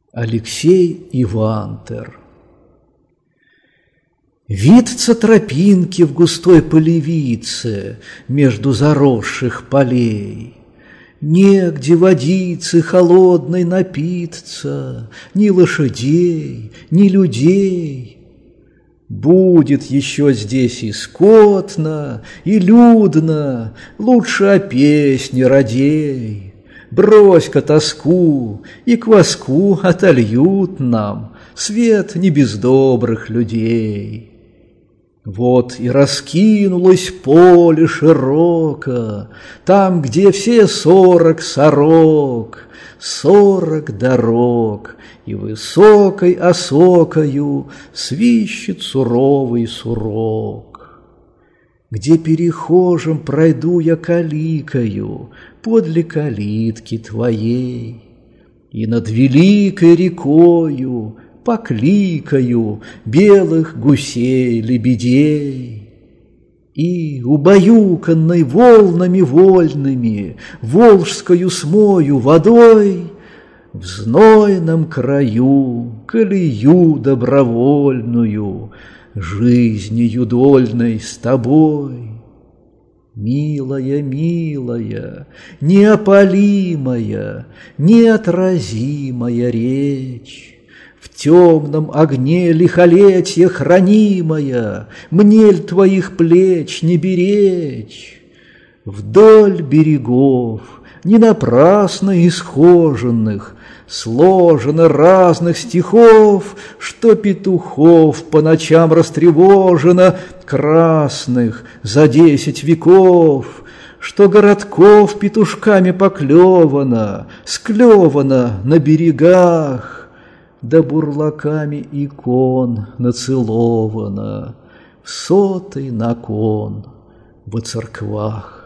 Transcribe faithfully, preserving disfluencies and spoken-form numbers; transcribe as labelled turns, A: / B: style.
A: Алексей Ивантер. Витца тропинки в густой полевице между заросших полей. Негде водицы холодной напиться, ни лошадей, ни людей. Будет еще здесь и скотно, и людно, лучше о песне радей. Брось-ка тоску, и кваску отольют нам свет не без добрых людей. Вот и раскинулось поле широко, там, где все сорок сорок, сорок дорог, и высокой осокою свищет суровый сурок. Где перехожим пройду я каликою подле калитки твоей, и над великой рекою покликаю белых гусей-лебедей. И, убаюканной волнами вольными, волжскою смою водой, в знойном краю колею добровольную жизнью дольной с тобой. Милая, милая, неопалимая, неотразимая речь, в темном огне лихолетья хранимая, мне ль твоих плеч не беречь? Вдоль берегов, не напрасно исхоженных, сложено разных стихов, что петухов по ночам растревожено, красных за десять веков, что городков петушками поклевано, склевано на берегах, да бурлаками икон нацеловано в сотый након во церквах.